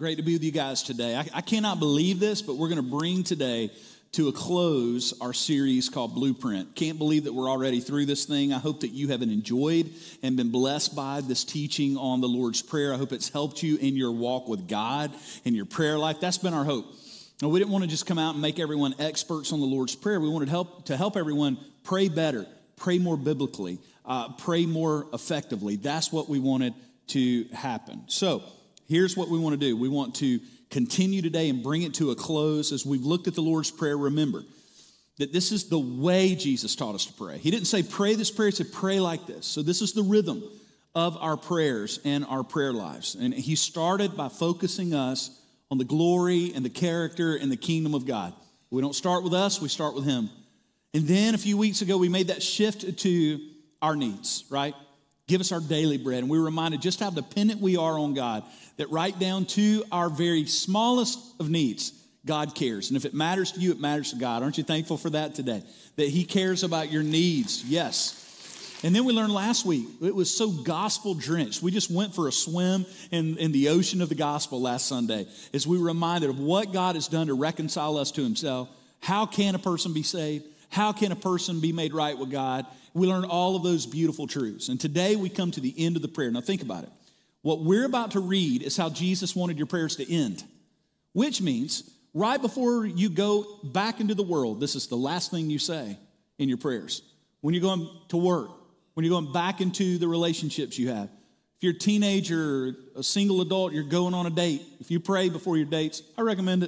Great to be with you guys today. I cannot believe this, but we're going to bring today to a close our series called Blueprint. Can't believe that we're already through this thing. I hope that you have enjoyed and been blessed by this teaching on the Lord's Prayer. I hope it's helped you in your walk with God and your prayer life. That's been our hope. Now, we didn't want to just come out and make everyone experts on the Lord's Prayer. We wanted to help everyone pray better, pray more biblically, pray more effectively. That's what we wanted to happen. So here's what we want to do. We want to continue today and bring it to a close. As we've looked at the Lord's Prayer, remember that this is the way Jesus taught us to pray. He didn't say pray this prayer, he said pray like this. So this is the rhythm of our prayers and our prayer lives. And he started by focusing us on the glory and the character and the kingdom of God. We don't start with us, we start with him. And then a few weeks ago, we made that shift to our needs, right? Give us our daily bread. And we were reminded just how dependent we are on God, that right down to our very smallest of needs, God cares. And if it matters to you, it matters to God. Aren't you thankful for that today? That he cares about your needs, yes. And then we learned last week, it was so gospel drenched. We just went for a swim in the ocean of the gospel last Sunday as we were reminded of what God has done to reconcile us to himself. How can a person be saved? How can a person be made right with God? We learned all of those beautiful truths. And today we come to the end of the prayer. Now think about it. What we're about to read is how Jesus wanted your prayers to end, which means right before you go back into the world, this is the last thing you say in your prayers. When you're going to work, when you're going back into the relationships you have. If you're a teenager or a single adult, you're going on a date. If you pray before your dates, I recommend it.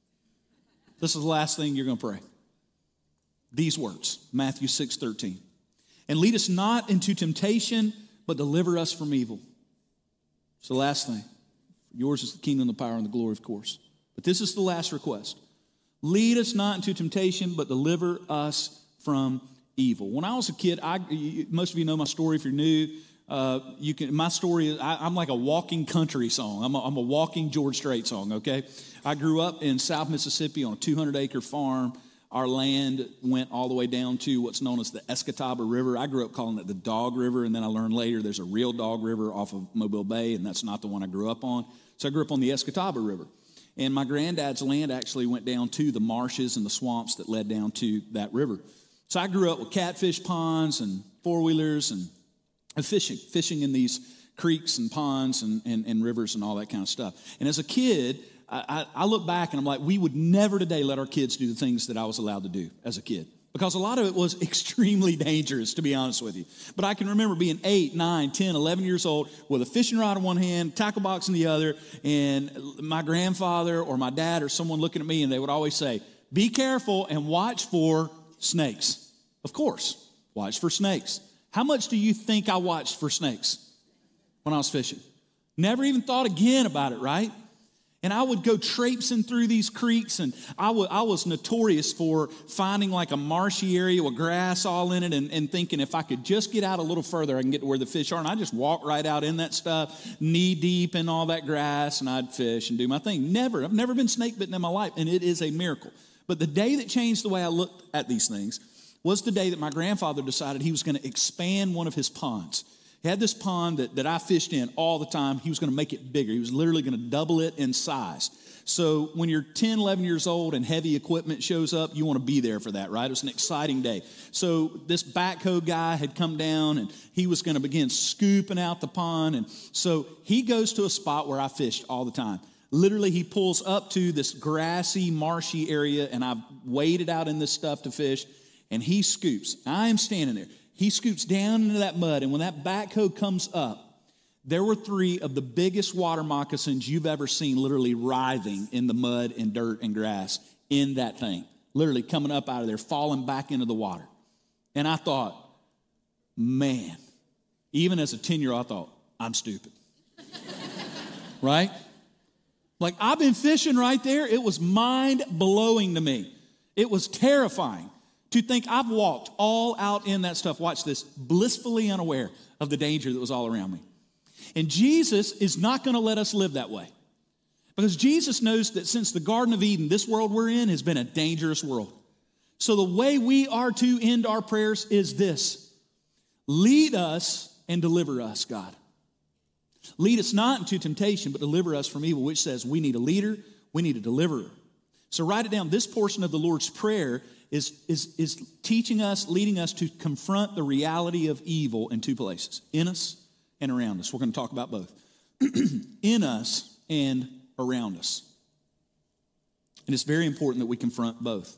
This is the last thing you're going to pray. These words, Matthew 6:13. And lead us not into temptation, but deliver us from evil. It's the last thing. Yours is the kingdom, the power, and the glory, of course. But this is the last request. Lead us not into temptation, but deliver us from evil. When I was a kid, most of you know my story. If you're new, my story is I'm like a walking country song. I'm a walking George Strait song, okay? I grew up in South Mississippi on a 200-acre farm. Our land went all the way down to what's known as the Escatawba River. I grew up calling it the Dog River, and then I learned later there's a real Dog River off of Mobile Bay, and that's not the one I grew up on. So I grew up on the Escatawba River. And my granddad's land actually went down to the marshes and the swamps that led down to that river. So I grew up with catfish ponds and four-wheelers and fishing in these creeks and ponds and rivers and all that kind of stuff. And as a kid, I look back and I'm like, we would never today let our kids do the things that I was allowed to do as a kid. Because a lot of it was extremely dangerous, to be honest with you. But I can remember being 8, 9, 10, 11 years old with a fishing rod in one hand, tackle box in the other, and my grandfather or my dad or someone looking at me, and they would always say, be careful and watch for snakes. Of course, watch for snakes. How much do you think I watched for snakes when I was fishing? Never even thought again about it, right? And I would go traipsing through these creeks, and I was notorious for finding like a marshy area with grass all in it and thinking if I could just get out a little further, I can get to where the fish are. And I just walk right out in that stuff, knee deep in all that grass, and I'd fish and do my thing. I've never been snake bitten in my life, and it is a miracle. But the day that changed the way I looked at these things was the day that my grandfather decided he was going to expand one of his ponds. He had this pond that I fished in all the time. He was going to make it bigger. He was literally going to double it in size. So when you're 10, 11 years old and heavy equipment shows up, you want to be there for that, right? It was an exciting day. So this backhoe guy had come down, and he was going to begin scooping out the pond. And so he goes to a spot where I fished all the time. Literally, he pulls up to this grassy, marshy area, and I've waded out in this stuff to fish, and he scoops. I am standing there. He scoops down into that mud, and when that backhoe comes up, there were 3 of the biggest water moccasins you've ever seen literally writhing in the mud and dirt and grass in that thing, literally coming up out of there, falling back into the water. And I thought, man, even as a 10-year-old, I thought, I'm stupid. Right? Like, I've been fishing right there. It was mind-blowing to me. It was terrifying to think I've walked all out in that stuff, watch this, blissfully unaware of the danger that was all around me. And Jesus is not going to let us live that way. Because Jesus knows that since the Garden of Eden, this world we're in has been a dangerous world. So the way we are to end our prayers is this: lead us and deliver us, God. Lead us not into temptation, but deliver us from evil, which says we need a leader, we need a deliverer. So write it down. This portion of the Lord's Prayer is teaching us, leading us to confront the reality of evil in two places, in us and around us. We're going to talk about both. In us and around us. And it's very important that we confront both.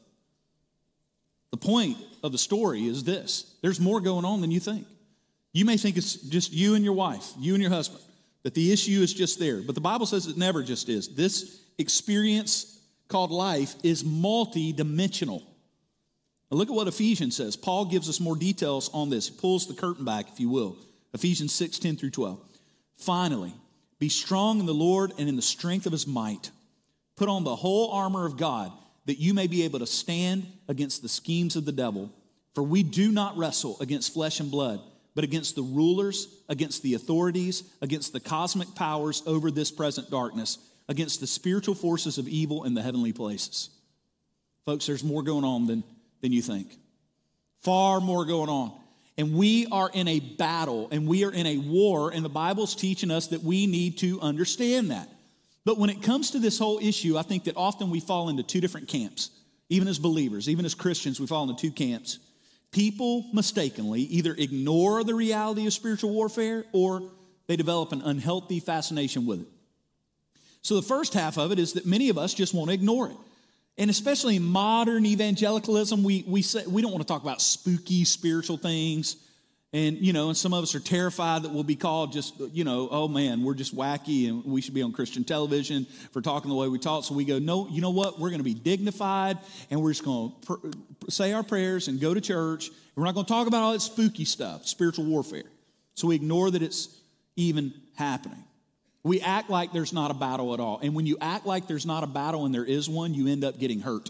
The point of the story is this. There's more going on than you think. You may think it's just you and your wife, you and your husband, that the issue is just there. But the Bible says it never just is. This experience called life is multi-dimensional. Now look at what Ephesians says. Paul gives us more details on this. He pulls the curtain back, if you will. Ephesians 6, 10 through 12. Finally, be strong in the Lord and in the strength of his might. Put on the whole armor of God, that you may be able to stand against the schemes of the devil. For we do not wrestle against flesh and blood, but against the rulers, against the authorities, against the cosmic powers over this present darkness, against the spiritual forces of evil in the heavenly places. Folks, there's more going on than you think. Far more going on. And we are in a battle, and we are in a war, and the Bible's teaching us that we need to understand that. But when it comes to this whole issue, I think that often we fall into two different camps. Even as believers, even as Christians, we fall into two camps. People mistakenly either ignore the reality of spiritual warfare or they develop an unhealthy fascination with it. So the first half of it is that many of us just want to ignore it. And especially in modern evangelicalism, we say we don't want to talk about spooky spiritual things. And, and some of us are terrified that we'll be called just, oh man, we're just wacky and we should be on Christian television for talking the way we talk. So we go, no, you know what? We're going to be dignified and we're just going to say our prayers and go to church. And we're not going to talk about all that spooky stuff, spiritual warfare. So we ignore that it's even happening. We act like there's not a battle at all. And when you act like there's not a battle and there is one, you end up getting hurt.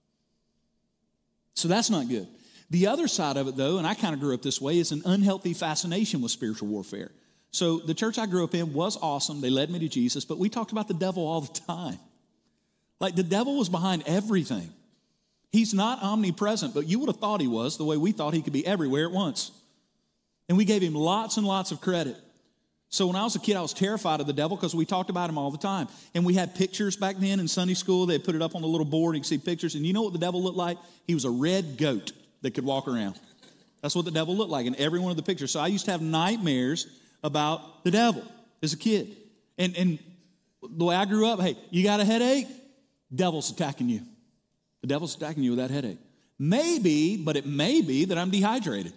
So that's not good. The other side of it, though, and I kind of grew up this way, is an unhealthy fascination with spiritual warfare. So the church I grew up in was awesome. They led me to Jesus, but we talked about the devil all the time. Like the devil was behind everything. He's not omnipresent, but you would have thought he was the way we thought he could be everywhere at once. And we gave him lots and lots of credit. So when I was a kid, I was terrified of the devil because we talked about him all the time. And we had pictures back then in Sunday school. They put it up on the little board. You can see pictures. And you know what the devil looked like? He was a red goat that could walk around. That's what the devil looked like in every one of the pictures. So I used to have nightmares about the devil as a kid. And the way I grew up, hey, you got a headache? Devil's attacking you. The devil's attacking you with that headache. Maybe, but it may be that I'm dehydrated.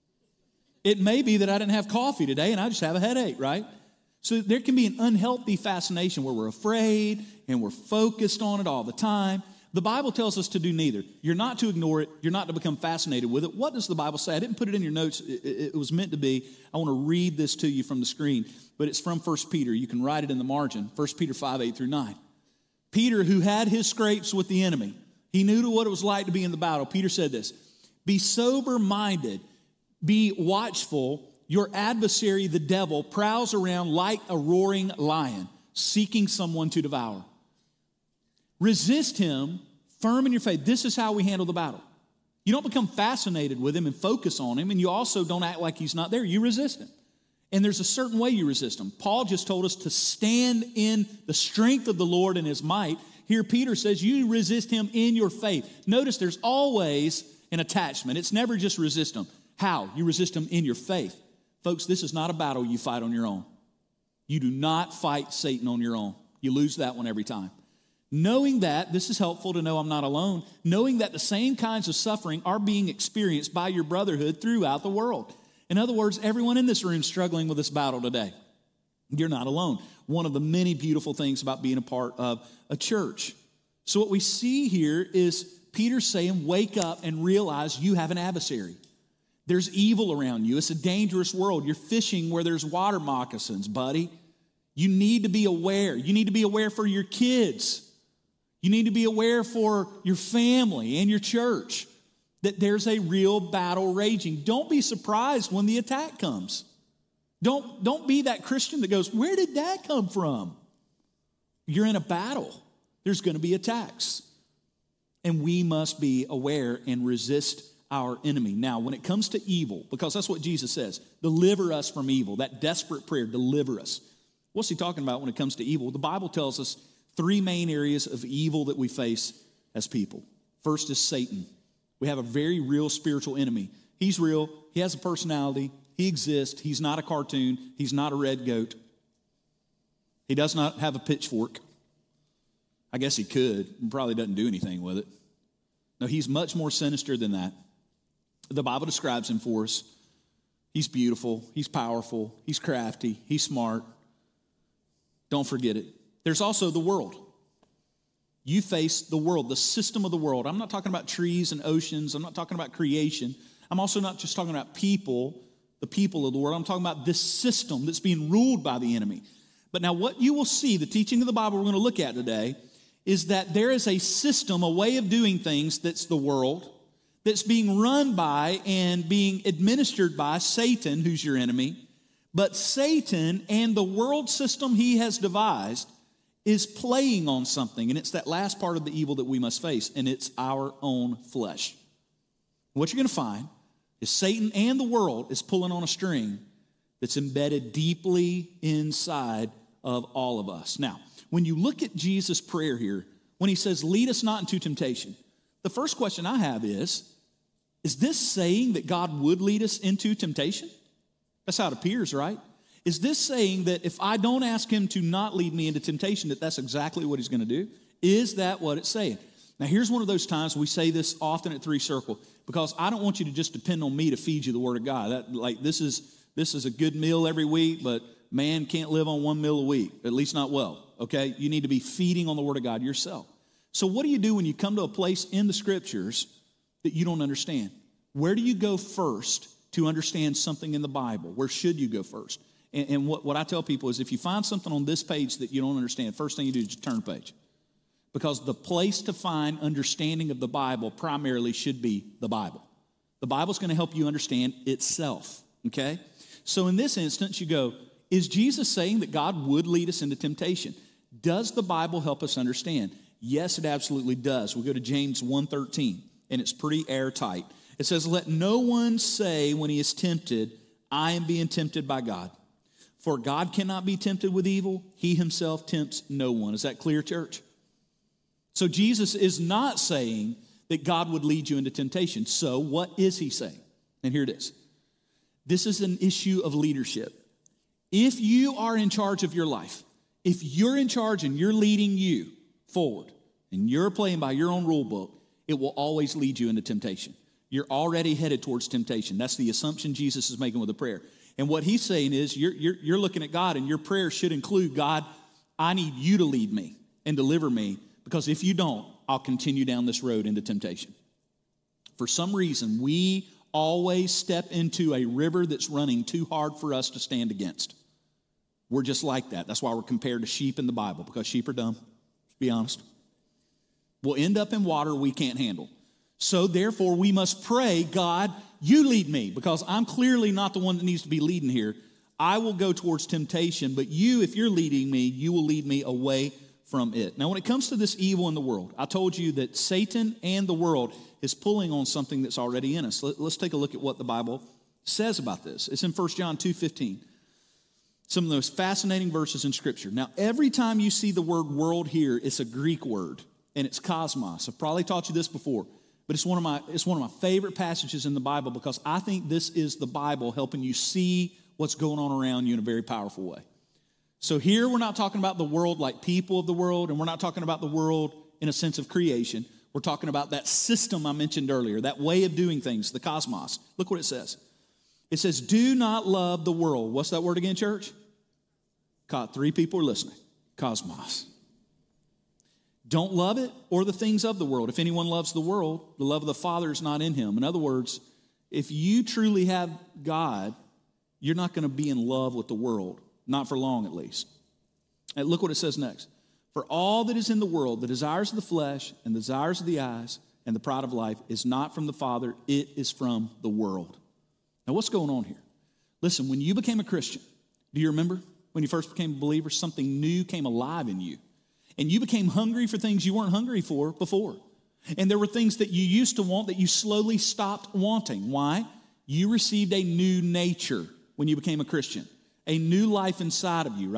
It may be that I didn't have coffee today and I just have a headache, right? So there can be an unhealthy fascination where we're afraid and we're focused on it all the time. The Bible tells us to do neither. You're not to ignore it. You're not to become fascinated with it. What does the Bible say? I didn't put it in your notes. It was meant to be. I want to read this to you from the screen, but it's from 1 Peter. You can write it in the margin. 1 Peter 5, 8 through 9. Peter, who had his scrapes with the enemy, he knew what it was like to be in the battle. Peter said this, be sober-minded, be watchful. Your adversary, the devil, prowls around like a roaring lion, seeking someone to devour. Resist him, firm in your faith. This is how we handle the battle. You don't become fascinated with him and focus on him, and you also don't act like he's not there. You resist him. And there's a certain way you resist him. Paul just told us to stand in the strength of the Lord and his might. Here Peter says you resist him in your faith. Notice there's always an attachment. It's never just resist him. How? You resist him in your faith. Folks, this is not a battle you fight on your own. You do not fight Satan on your own. You lose that one every time. Knowing that, this is helpful to know I'm not alone, knowing that the same kinds of suffering are being experienced by your brotherhood throughout the world. In other words, everyone in this room is struggling with this battle today. You're not alone. One of the many beautiful things about being a part of a church. So what we see here is Peter saying, wake up and realize you have an adversary. There's evil around you. It's a dangerous world. You're fishing where there's water moccasins, buddy. You need to be aware. You need to be aware for your kids. You need to be aware for your family and your church that there's a real battle raging. Don't be surprised when the attack comes. Don't be that Christian that goes, where did that come from? You're in a battle. There's going to be attacks. And we must be aware and resist our enemy. Now, when it comes to evil, because that's what Jesus says, deliver us from evil, that desperate prayer, deliver us. What's he talking about when it comes to evil? The Bible tells us three main areas of evil that we face as people. First is Satan. We have a very real spiritual enemy. He's real. He has a personality. He exists. He's not a cartoon. He's not a red goat. He does not have a pitchfork. I guess he could. He probably doesn't do anything with it. No, he's much more sinister than that. The Bible describes him for us. He's beautiful. He's powerful. He's crafty. He's smart. Don't forget it. There's also the world. You face the world, the system of the world. I'm not talking about trees and oceans. I'm not talking about creation. I'm also not just talking about people, the people of the world. I'm talking about this system that's being ruled by the enemy. But now what you will see, the teaching of the Bible we're going to look at today, is that there is a system, a way of doing things that's the world, that's being run by and being administered by Satan, who's your enemy. But Satan and the world system he has devised is playing on something, and it's that last part of the evil that we must face, and it's our own flesh. What you're going to find is Satan and the world is pulling on a string that's embedded deeply inside of all of us. Now, when you look at Jesus' prayer here, when he says, lead us not into temptation, the first question I have is this saying that God would lead us into temptation? That's how it appears, right? Is this saying that if I don't ask him to not lead me into temptation, that that's exactly what he's going to do? Is that what it's saying? Now, here's one of those times we say this often at Three Circle, because I don't want you to just depend on me to feed you the Word of God. This is a good meal every week, but man can't live on one meal a week, at least not well, okay? You need to be feeding on the Word of God yourself. So what do you do when you come to a place in the Scriptures that you don't understand? Where do you go first to understand something in the Bible? Where should you go first? And what I tell people is if you find something on this page that you don't understand, first thing you do is just turn the page. Because the place to find understanding of the Bible primarily should be the Bible. The Bible's going to help you understand itself, okay? So in this instance, you go, is Jesus saying that God would lead us into temptation? Does the Bible help us understand? Yes, it absolutely does. We go to James 1:13, and it's pretty airtight. It says, let no one say when he is tempted, I am being tempted by God. For God cannot be tempted with evil. He himself tempts no one. Is that clear, church? So Jesus is not saying that God would lead you into temptation. So what is he saying? And here it is. This is an issue of leadership. If you are in charge of your life, if you're in charge and you're leading you forward, and you're playing by your own rule book, it will always lead you into temptation. You're already headed towards temptation. That's the assumption Jesus is making with the prayer. And what he's saying is you're looking at God, and your prayer should include, God, I need you to lead me and deliver me, because if you don't, I'll continue down this road into temptation. For some reason, we always step into a river that's running too hard for us to stand against. We're just like that. That's why we're compared to sheep in the Bible, because sheep are dumb. Let's be honest. We'll end up in water we can't handle. So therefore, we must pray, God, you lead me, because I'm clearly not the one that needs to be leading here. I will go towards temptation, but you, if you're leading me, you will lead me away from it. Now, when it comes to this evil in the world, I told you that Satan and the world is pulling on something that's already in us. Let's take a look at what the Bible says about this. It's in 1 John 2:15. Some of the most fascinating verses in Scripture. Now, every time you see the word world here, it's a Greek word, and it's cosmos. I've probably taught you this before, but it's one of my favorite passages in the Bible, because I think this is the Bible helping you see what's going on around you in a very powerful way. So here we're not talking about the world like people of the world, and we're not talking about the world in a sense of creation. We're talking about that system I mentioned earlier, that way of doing things, the cosmos. Look what it says. It says, do not love the world. What's that word again, church? God, 3 people are listening. Cosmos. Don't love it or the things of the world. If anyone loves the world, the love of the Father is not in him. In other words, if you truly have God, you're not going to be in love with the world. Not for long, at least. And look what it says next. For all that is in the world, the desires of the flesh and the desires of the eyes and the pride of life is not from the Father, it is from the world. Now, what's going on here? Listen, when you became a Christian, do you remember when you first became a believer, something new came alive in you? And you became hungry for things you weren't hungry for before. And there were things that you used to want that you slowly stopped wanting. Why? You received a new nature when you became a Christian. A new life inside of you, right?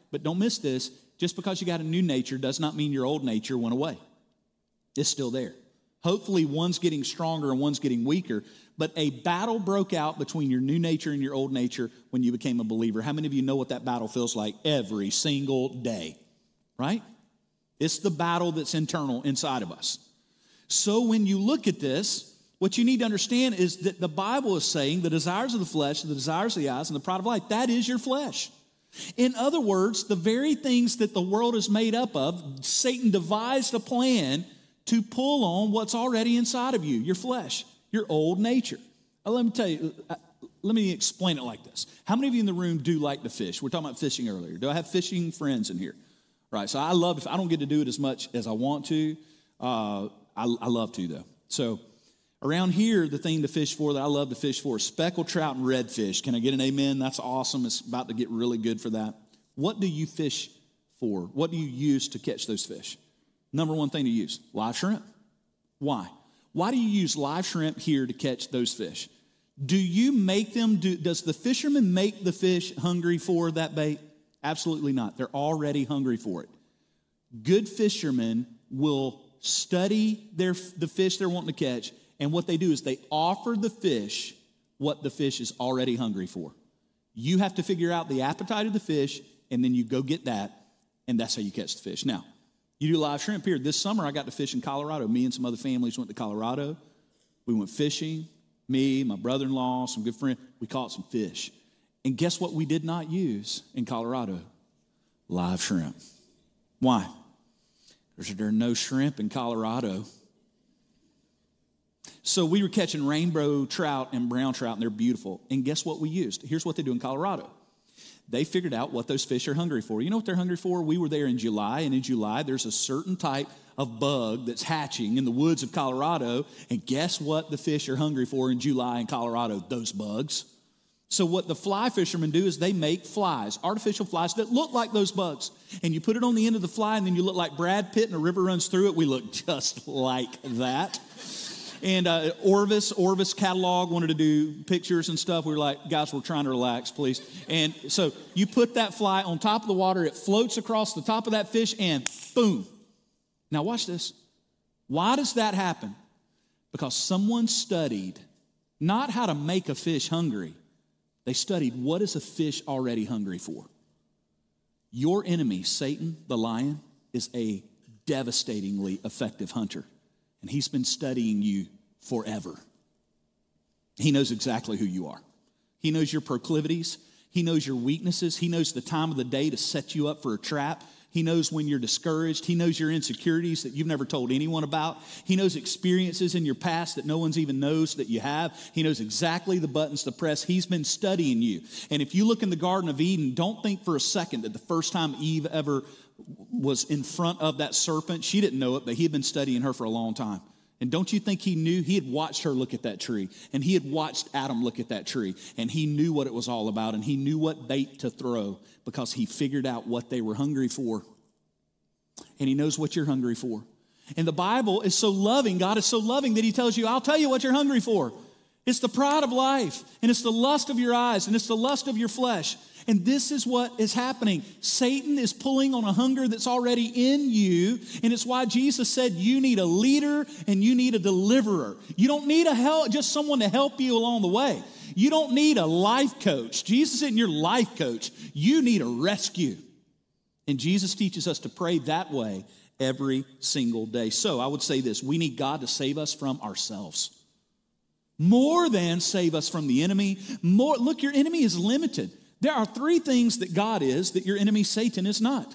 But don't miss this. Just because you got a new nature does not mean your old nature went away. It's still there. Hopefully one's getting stronger and one's getting weaker, but a battle broke out between your new nature and your old nature when you became a believer. How many of you know what that battle feels like every single day, right? It's the battle that's internal inside of us. So when you look at this, what you need to understand is that the Bible is saying the desires of the flesh, the desires of the eyes, and the pride of life, that is your flesh. In other words, the very things that the world is made up of, Satan devised a plan to pull on what's already inside of you, your flesh, your old nature. Let me tell you, let me explain it like this. How many of you in the room do like to fish? We're talking about fishing earlier. Do I have fishing friends in here? Right, so I don't get to do it as much as I want to. I love to, though. So around here, the thing to fish for that I love to fish for is speckled trout and redfish. Can I get an amen? That's awesome. It's about to get really good for that. What do you fish for? What do you use to catch those fish? Number one thing to use, live shrimp. Why? Why do you use live shrimp here to catch those fish? Do you make them, does the fisherman make the fish hungry for that bait? Absolutely not. They're already hungry for it. Good fishermen will study the fish they're wanting to catch, and what they do is they offer the fish what the fish is already hungry for. You have to figure out the appetite of the fish, and then you go get that, and that's how you catch the fish. Now, you do live shrimp here. This summer, I got to fish in Colorado. Me and some other families went to Colorado. We went fishing. Me, my brother-in-law, some good friends. We caught some fish. And guess what we did not use in Colorado? Live shrimp. Why? Because there are no shrimp in Colorado. So we were catching rainbow trout and brown trout, and they're beautiful. And guess what we used? Here's what they do in Colorado. They figured out what those fish are hungry for. You know what they're hungry for? We were there in July, and in July, there's a certain type of bug that's hatching in the woods of Colorado, and guess what the fish are hungry for in July in Colorado? Those bugs. So what the fly fishermen do is they make flies, artificial flies that look like those bugs, and you put it on the end of the fly, and then you look like Brad Pitt, and a river runs through it. We look just like that. And Orvis catalog wanted to do pictures and stuff. We were like, guys, we're trying to relax, please. And so you put that fly on top of the water. It floats across the top of that fish, and boom. Now watch this. Why does that happen? Because someone studied not how to make a fish hungry. They studied what is a fish already hungry for. Your enemy, Satan, the lion, is a devastatingly effective hunter. And he's been studying you forever. He knows exactly who you are. He knows your proclivities. He knows your weaknesses. He knows the time of the day to set you up for a trap. He knows when you're discouraged. He knows your insecurities that you've never told anyone about. He knows experiences in your past that no one's even knows that you have. He knows exactly the buttons to press. He's been studying you. And if you look in the Garden of Eden, don't think for a second that the first time Eve ever was in front of that serpent, she didn't know it, but he had been studying her for a long time. And don't you think he knew? He had watched her look at that tree, and he had watched Adam look at that tree, and he knew what it was all about, and he knew what bait to throw because he figured out what they were hungry for. And he knows what you're hungry for. And the Bible is so loving, God is so loving that he tells you, I'll tell you what you're hungry for. It's the pride of life, and it's the lust of your eyes, and it's the lust of your flesh. And this is what is happening. Satan is pulling on a hunger that's already in you, and it's why Jesus said you need a leader and you need a deliverer. You don't need just someone to help you along the way. You don't need a life coach. Jesus isn't your life coach. You need a rescue. And Jesus teaches us to pray that way every single day. So I would say this, we need God to save us from ourselves. More than save us from the enemy. Look, your enemy is limited. There are three things that God is that your enemy Satan is not.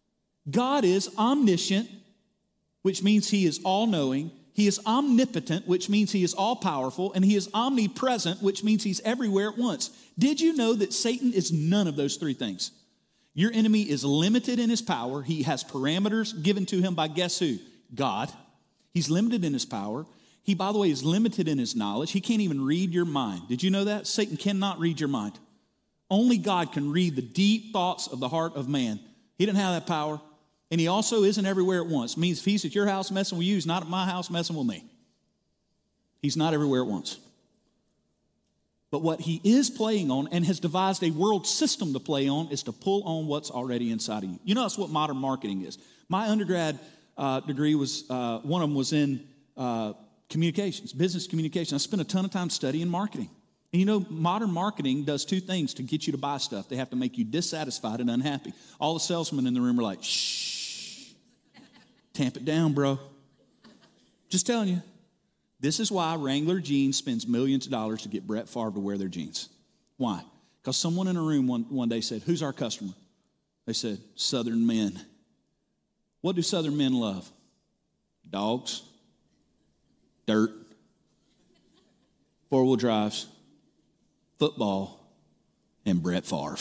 God is omniscient, which means he is all-knowing. He is omnipotent, which means he is all-powerful. And he is omnipresent, which means he's everywhere at once. Did you know that Satan is none of those three things? Your enemy is limited in his power. He has parameters given to him by guess who? God. He's limited in his power. He, by the way, is limited in his knowledge. He can't even read your mind. Did you know that? Satan cannot read your mind. Only God can read the deep thoughts of the heart of man. He didn't have that power. And he also isn't everywhere at once. It means if he's at your house messing with you, he's not at my house messing with me. He's not everywhere at once. But what he is playing on and has devised a world system to play on is to pull on what's already inside of you. You know, that's what modern marketing is. My undergrad degree was, one of them was in communications, business communication. I spent a ton of time studying marketing. And you know, modern marketing does two things to get you to buy stuff. They have to make you dissatisfied and unhappy. All the salesmen in the room are like, shh, tamp it down, bro. Just telling you. This is why Wrangler Jeans spends millions of dollars to get Brett Favre to wear their jeans. Why? Because someone in a room one day said, who's our customer? They said, Southern men. What do Southern men love? Dogs, dirt, four-wheel drives, football, and Brett Favre.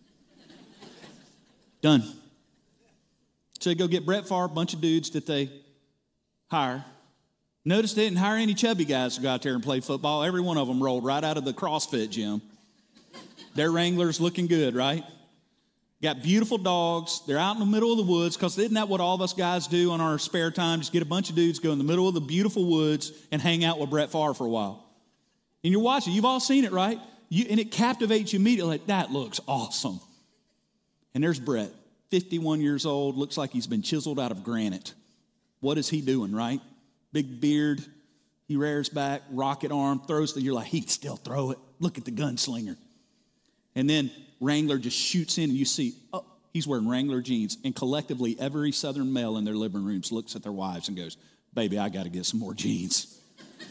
Done. So they go get Brett Favre, a bunch of dudes that they hire. Notice they didn't hire any chubby guys to go out there and play football. Every one of them rolled right out of the CrossFit gym. Their Wranglers looking good, right? Got beautiful dogs. They're out in the middle of the woods, because isn't that what all of us guys do on our spare time? Just get a bunch of dudes, go in the middle of the beautiful woods and hang out with Brett Favre for a while. And you're watching. You've all seen it, right? And it captivates you immediately. Like, that looks awesome. And there's Brett, 51 years old, looks like he's been chiseled out of granite. What is he doing, right? Big beard, he rears back, rocket arm, throws you're like, he can still throw it. Look at the gunslinger. And then Wrangler just shoots in, and you see, oh, he's wearing Wrangler jeans. And collectively, every Southern male in their living rooms looks at their wives and goes, baby, I got to get some more jeans.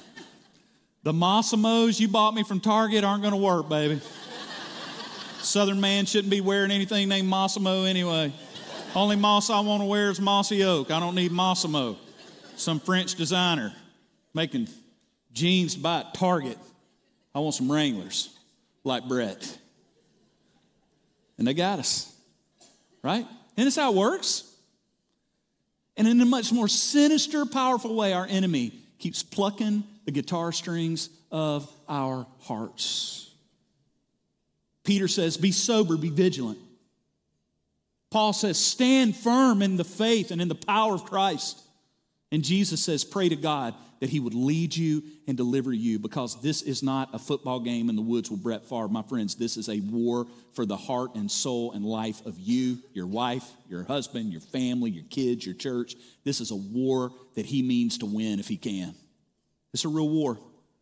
The Mossimos you bought me from Target aren't going to work, baby. Southern man shouldn't be wearing anything named Mossimo anyway. Only moss I want to wear is mossy oak. I don't need Mossimo. Some French designer making jeans to buy at Target. I want some Wranglers like Brett. And they got us, right? And that's how it works. And in a much more sinister, powerful way, our enemy keeps plucking the guitar strings of our hearts. Peter says, be sober, be vigilant. Paul says, stand firm in the faith and in the power of Christ. And Jesus says, pray to God that he would lead you and deliver you, because this is not a football game in the woods with Brett Favre. My friends, this is a war for the heart and soul and life of you, your wife, your husband, your family, your kids, your church. This is a war that he means to win if he can. It's a real war.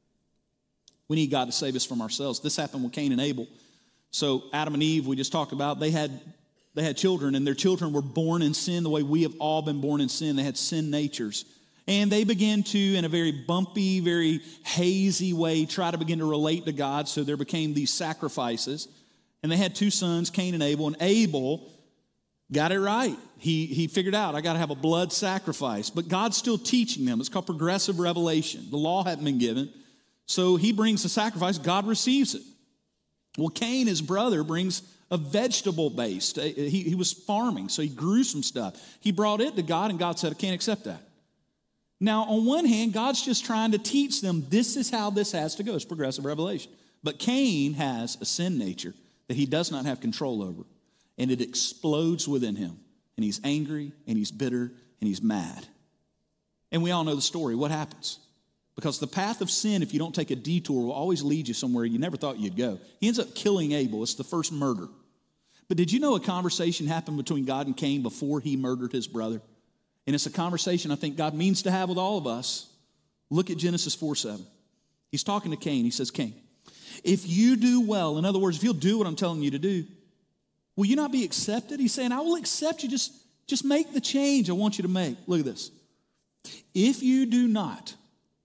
We need God to save us from ourselves. This happened with Cain and Abel. So Adam and Eve, we just talked about, they had children, and their children were born in sin the way we have all been born in sin. They had sin natures. And they began to, in a very bumpy, very hazy way, try to begin to relate to God. So there became these sacrifices. And they had two sons, Cain and Abel. And Abel got it right. He figured out, I got to have a blood sacrifice. But God's still teaching them. It's called progressive revelation. The law hadn't been given. So he brings the sacrifice. God receives it. Well, Cain, his brother, brings a vegetable-based. He was farming, so he grew some stuff. He brought it to God, and God said, I can't accept that. Now, on one hand, God's just trying to teach them this is how this has to go. It's progressive revelation. But Cain has a sin nature that he does not have control over, and it explodes within him. And he's angry, and he's bitter, and he's mad. And we all know the story. What happens? Because the path of sin, if you don't take a detour, will always lead you somewhere you never thought you'd go. He ends up killing Abel. It's the first murder. But did you know a conversation happened between God and Cain before he murdered his brother? And it's a conversation I think God means to have with all of us. Look at Genesis 4:7. He's talking to Cain. He says, Cain, if you do well, in other words, if you'll do what I'm telling you to do, will you not be accepted? He's saying, I will accept you. Just make the change I want you to make. Look at this. If you do not,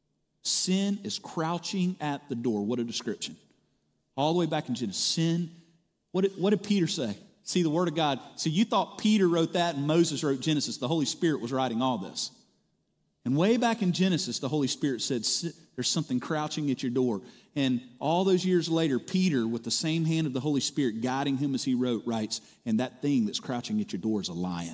sin is crouching at the door. What a description. All the way back in Genesis. Sin, what did Peter say? See, the Word of God. See, you thought Peter wrote that and Moses wrote Genesis. The Holy Spirit was writing all this. And way back in Genesis, the Holy Spirit said, there's something crouching at your door. And all those years later, Peter, with the same hand of the Holy Spirit guiding him as he wrote, writes, and that thing that's crouching at your door is a lion,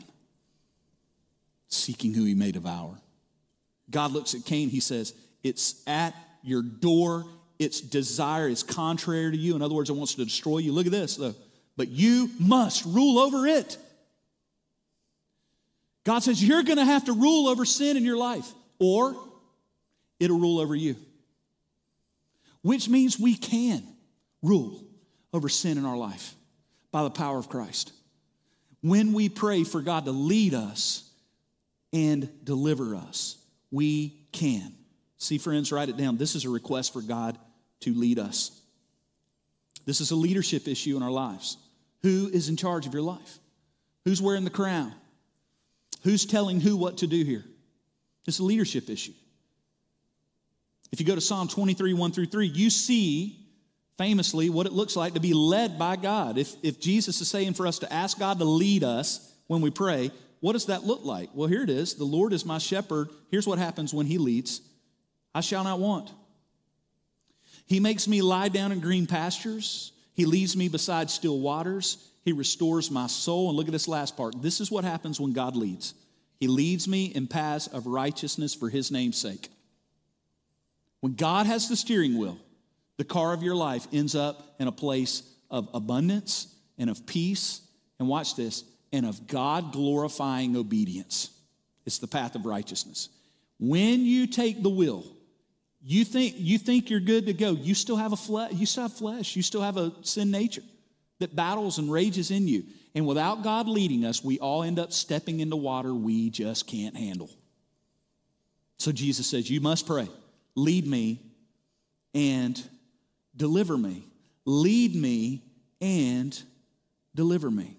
seeking who he may devour. God looks at Cain, he says, it's at your door. Its desire is contrary to you. In other words, it wants to destroy you. Look at this, though. But you must rule over it. God says you're going to have to rule over sin in your life, or it'll rule over you. Which means we can. rule over sin in our life by the power of Christ. When we pray for God to lead us and deliver us, we can. See, friends, write it down. This is a request for God to lead us. This is a leadership issue in our lives. Who is in charge of your life? Who's wearing the crown? Who's telling who what to do here? It's a leadership issue. If you go to Psalm 23, 1-3, you see famously what it looks like to be led by God. If Jesus is saying for us to ask God to lead us when we pray, what does that look like? Well, here it is. The Lord is my shepherd. Here's what happens when he leads. I shall not want. He makes me lie down in green pastures. He leads me beside still waters. He restores my soul. And look at this last part. This is what happens when God leads. He leads me in paths of righteousness for his name's sake. When God has the steering wheel, the car of your life ends up in a place of abundance and of peace, and watch this, and of God-glorifying obedience. It's the path of righteousness. When you take the wheel, you think you're good to go. You still have flesh. You still have a sin nature that battles and rages in you. And without God leading us, we all end up stepping into water we just can't handle. So Jesus says, you must pray. Lead me and deliver me. Lead me and deliver me.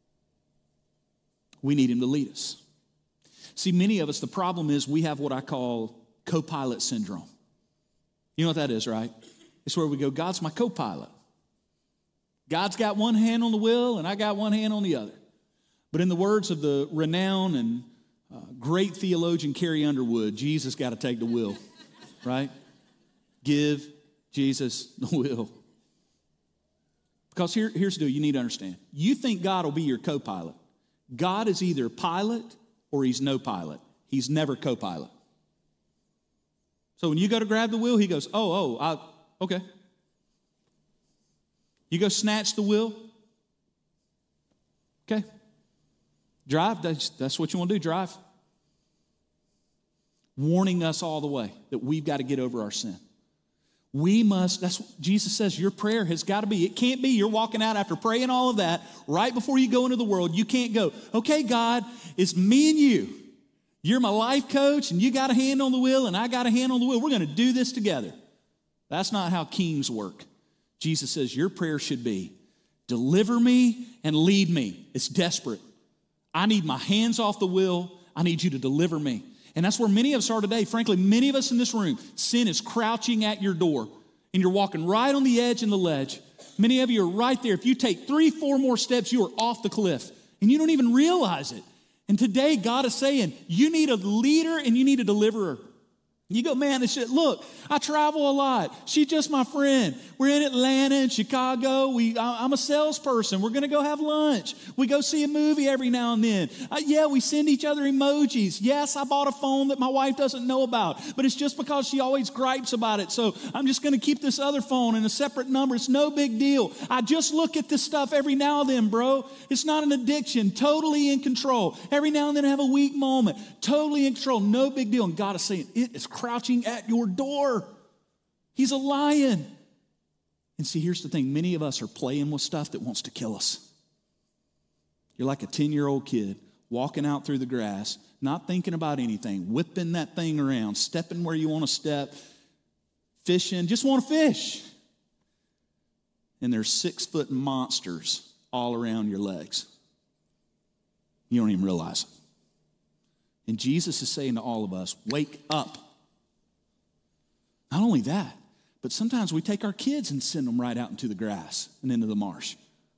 We need him to lead us. See, many of us, the problem is we have what I call co-pilot syndrome. You know what that is, right? It's where we go, God's my co-pilot. God's got one hand on the wheel and I got one hand on the other. But in the words of the renowned and great theologian Carrie Underwood, Jesus got to take the wheel, right? Give Jesus the wheel. Because here's the deal you need to understand. You think God will be your co-pilot. God is either pilot or he's no pilot. He's never co-pilot. So when you go to grab the wheel, he goes, okay. You go snatch the wheel. Okay. Drive, that's what you want to do, drive. Warning us all the way that we've got to get over our sin. We must, that's what Jesus says, your prayer has got to be, it can't be you're walking out after praying all of that, right before you go into the world, you can't go, okay, God, it's me and you. You're my life coach and you got a hand on the wheel and I got a hand on the wheel. We're going to do this together. That's not how kings work. Jesus says your prayer should be, deliver me and lead me. It's desperate. I need my hands off the wheel. I need you to deliver me. And that's where many of us are today. Frankly, many of us in this room, sin is crouching at your door and you're walking right on the edge and the ledge. Many of you are right there. If you take 3-4 more steps, you are off the cliff and you don't even realize it. And today God is saying, you need a leader and you need a deliverer. You go, man, this shit, look, I travel a lot. She's just my friend. We're in Atlanta and Chicago. I'm a salesperson. We're going to go have lunch. We go see a movie every now and then. We send each other emojis. Yes, I bought a phone that my wife doesn't know about, but it's just because she always gripes about it. So I'm just going to keep this other phone in a separate number. It's no big deal. I just look at this stuff every now and then, bro. It's not an addiction. Totally in control. Every now and then I have a weak moment. Totally in control. No big deal. And God is saying, it is crouching at your door. He's a lion. And see, here's the thing. Many of us are playing with stuff that wants to kill us. You're like a 10-year-old kid walking out through the grass, not thinking about anything, whipping that thing around, stepping where you want to step, fishing, just want to fish. And there's 6-foot monsters all around your legs. You don't even realize it. And Jesus is saying to all of us, wake up. Not only that, but sometimes we take our kids and send them right out into the grass and into the marsh.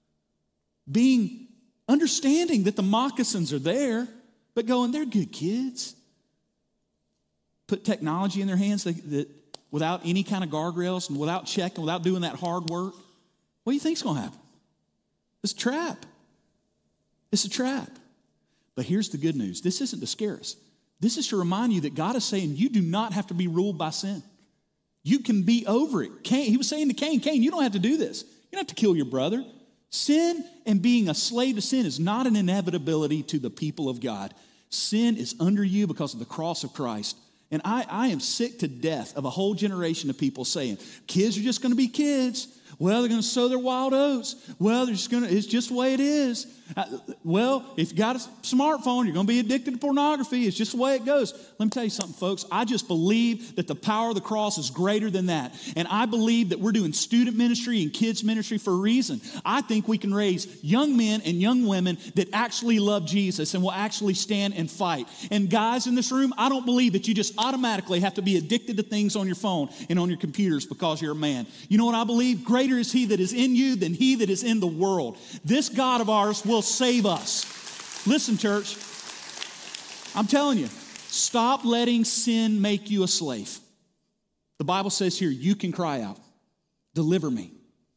Understanding that the moccasins are there, but going, they're good kids. Put technology in their hands that without any kind of guardrails and without checking, without doing that hard work. What do you think's going to happen? It's a trap. It's a trap. But here's the good news. This isn't to scare us. This is to remind you that God is saying you do not have to be ruled by sin. You can be over it. He was saying to Cain, you don't have to do this. You don't have to kill your brother. Sin and being a slave to sin is not an inevitability to the people of God. Sin is under you because of the cross of Christ. And I am sick to death of a whole generation of people saying, kids are just going to be kids. Well, they're going to sow their wild oats. Well, it's just the way it is. Well, if you got a smartphone, you're going to be addicted to pornography. It's just the way it goes. Let me tell you something, folks. I just believe that the power of the cross is greater than that. And I believe that we're doing student ministry and kids ministry for a reason. I think we can raise young men and young women that actually love Jesus and will actually stand and fight. And guys in this room, I don't believe that you just automatically have to be addicted to things on your phone and on your computers because you're a man. You know what I believe? Greater is he that is in you than he that is in the world. This God of ours will save us. Listen, church, I'm telling you, stop letting sin make you a slave. The Bible says here, you can cry out, deliver me,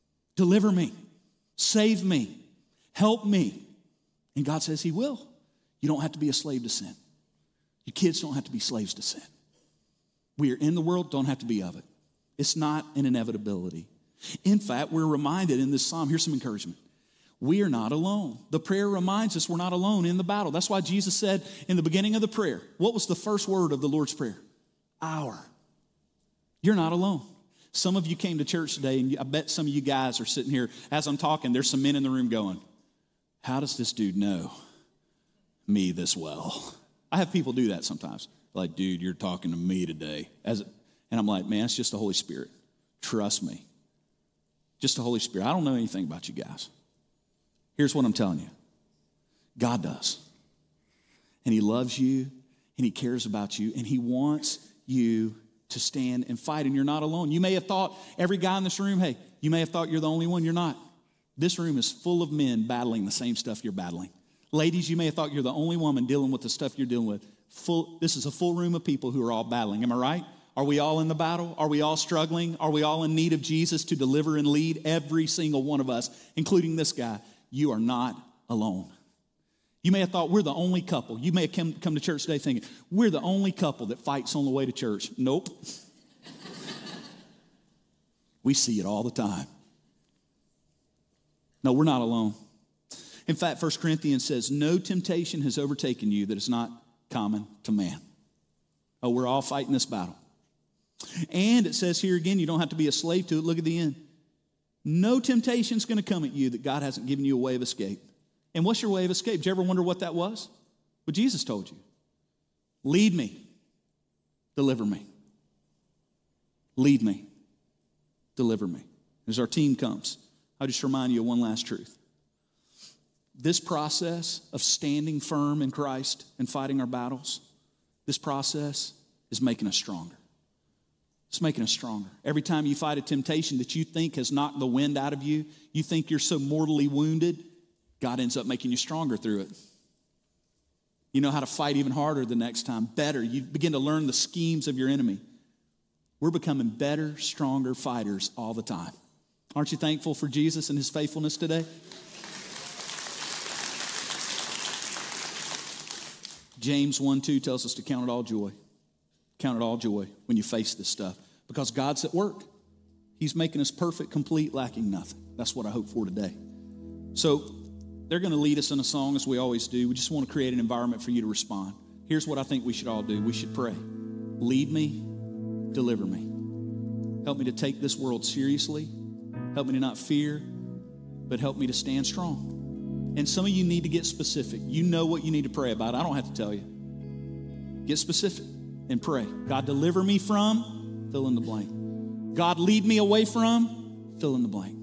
save me, help me. And God says he will. You don't have to be a slave to sin. Your kids don't have to be slaves to sin. We are in the world, don't have to be of it. It's not an inevitability. In fact, we're reminded in this psalm, here's some encouragement. We are not alone. The prayer reminds us we're not alone in the battle. That's why Jesus said in the beginning of the prayer, what was the first word of the Lord's Prayer? Our. You're not alone. Some of you came to church today, and I bet some of you guys are sitting here. As I'm talking, there's some men in the room going, how does this dude know me this well? I have people do that sometimes. Like, dude, you're talking to me today. And I'm like, man, it's just the Holy Spirit. Trust me. Just the Holy Spirit. I don't know anything about you guys. Here's what I'm telling you. God does. And he loves you, and he cares about you, and he wants you to stand and fight, and you're not alone. You may have thought, every guy in this room, hey, you may have thought you're the only one. You're not. This room is full of men battling the same stuff you're battling. Ladies, you may have thought you're the only woman dealing with the stuff you're dealing with. This is a full room of people who are all battling. Am I right? Are we all in the battle? Are we all struggling? Are we all in need of Jesus to deliver and lead? Every single one of us, including this guy. You are not alone. You may have thought we're the only couple. You may have come to church today thinking, we're the only couple that fights on the way to church. Nope. We see it all the time. No, we're not alone. In fact, 1 Corinthians says, no temptation has overtaken you that is not common to man. Oh, we're all fighting this battle. And it says here again, you don't have to be a slave to it. Look at the end. No temptation's going to come at you that God hasn't given you a way of escape. And what's your way of escape? Did you ever wonder what that was? Well, Jesus told you. Lead me. Deliver me. Lead me. Deliver me. As our team comes, I'll just remind you of one last truth. This process of standing firm in Christ and fighting our battles, this process is making us stronger. It's making us stronger. Every time you fight a temptation that you think has knocked the wind out of you, you think you're so mortally wounded, God ends up making you stronger through it. You know how to fight even harder the next time, better. You begin to learn the schemes of your enemy. We're becoming better, stronger fighters all the time. Aren't you thankful for Jesus and his faithfulness today? James 1:2 tells us to count it all joy. Count it all joy when you face this stuff. Because God's at work. He's making us perfect, complete, lacking nothing. That's what I hope for today. So they're going to lead us in a song as we always do. We just want to create an environment for you to respond. Here's what I think we should all do. We should pray. Lead me, deliver me. Help me to take this world seriously. Help me to not fear, but help me to stand strong. And some of you need to get specific. You know what you need to pray about. I don't have to tell you. Get specific and pray. God, deliver me from, fill in the blank. God, lead me away from, fill in the blank.